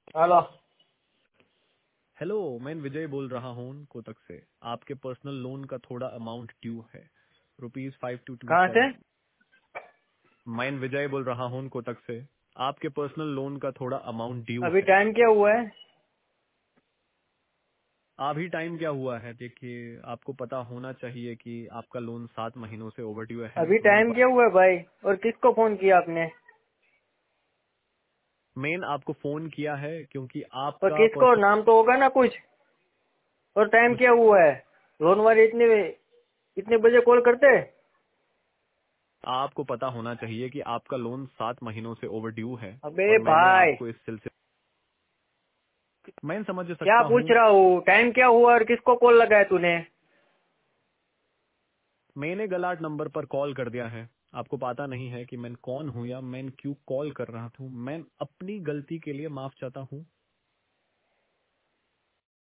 Hello. Hello, मैं विजय बोल रहा हूँ कोटक से। आपके पर्सनल लोन का थोड़ा अमाउंट ड्यू है, कहाँ से? ₹5227। मैं विजय बोल रहा हूँ कोटक से। आपके पर्सनल लोन का थोड़ा अमाउंट ड्यू अभी है। टाइम क्या हुआ है? अभी टाइम क्या हुआ है? देखिए, आपको पता होना चाहिए कि आपका लोन 7 महीनों से ओवरड्यू है। अभी टाइम क्या हुआ है भाई? और किसको फोन किया आपने? मैंने आपको फोन किया है क्योंकि और आपका किसको? नाम तो होगा ना कुछ। और टाइम क्या हुआ है? लोन वाले इतने इतने बजे कॉल करते हैं? आपको पता होना चाहिए कि आपका लोन 7 महीनों से ओवरड्यू है। अबे और मैंने भाई, आपको इस सिलसिले मैं समझ क्या सकता पूछ हूँ। रहा हूँ? टाइम क्या हुआ और किसको कॉल लगाया तूने? मैंने गलत नंबर पर कॉल कर दिया है। आपको पता नहीं है कि मैं कौन हूँ या मैं क्यों कॉल कर रहा था। मैं अपनी गलती के लिए माफ चाहता हूँ।